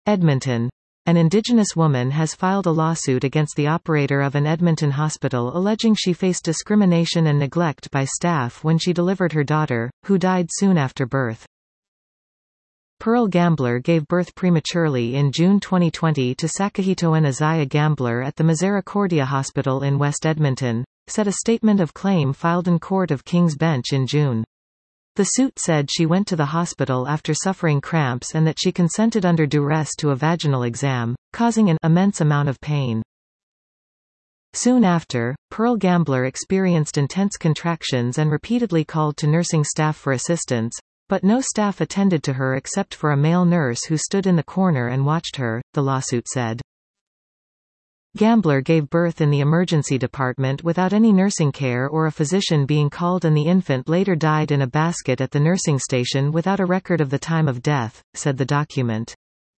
Edmonton. An Indigenous woman has filed a lawsuit against the operator of an Edmonton hospital alleging she faced discrimination and neglect by staff when she delivered her daughter, who died soon after birth. Pearl Gambler gave birth prematurely in June 2020 to Sakahitoan Isaiah Gambler at the Misericordia Hospital in West Edmonton, said a statement of claim filed in Court of King's Bench in June. The suit said she went to the hospital after suffering cramps and that she consented under duress to a vaginal exam, causing an immense amount of pain. Soon after, Pearl Gambler experienced intense contractions and repeatedly called to nursing staff for assistance, but no staff attended to her except for a male nurse who stood in the corner and watched her, the lawsuit said. Gambler gave birth in the emergency department without any nursing care or a physician being called, and the infant later died in a basket at the nursing station without a record of the time of death, said the document.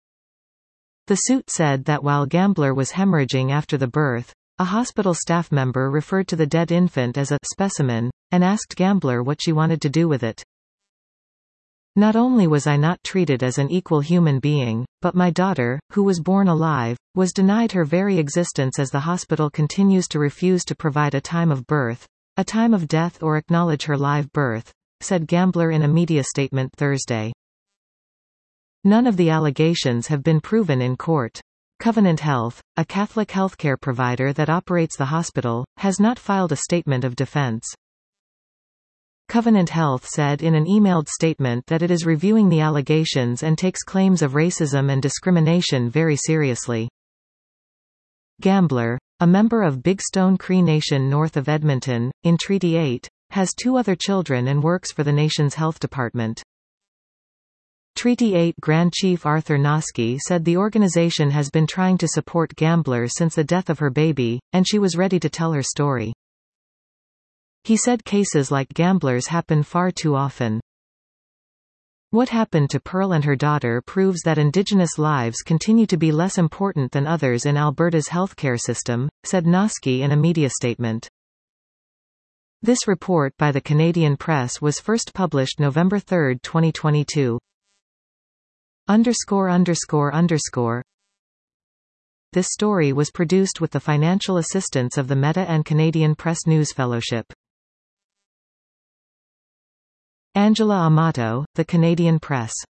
The suit said that while Gambler was hemorrhaging after the birth, a hospital staff member referred to the dead infant as a specimen, and asked Gambler what she wanted to do with it. Not only was I not treated as an equal human being, but my daughter, who was born alive, was denied her very existence as the hospital continues to refuse to provide a time of birth, a time of death, or acknowledge her live birth, said Gambler in a media statement Thursday. None of the allegations have been proven in court. Covenant Health, a Catholic healthcare provider that operates the hospital, has not filed a statement of defense. Covenant Health said in an emailed statement that it is reviewing the allegations and takes claims of racism and discrimination very seriously. Gambler, a member of Big Stone Cree Nation north of Edmonton, in Treaty 8, has 2 other children and works for the nation's health department. Treaty 8 Grand Chief Arthur Noski said the organization has been trying to support Gambler since the death of her baby, and she was ready to tell her story. He said cases like Gambler's happen far too often. What happened to Pearl and her daughter proves that Indigenous lives continue to be less important than others in Alberta's healthcare system, said Noski in a media statement. This report by the Canadian Press was first published November 3, 2022. ____. This story was produced with the financial assistance of the Meta and Canadian Press News Fellowship. Angela Amato, The Canadian Press.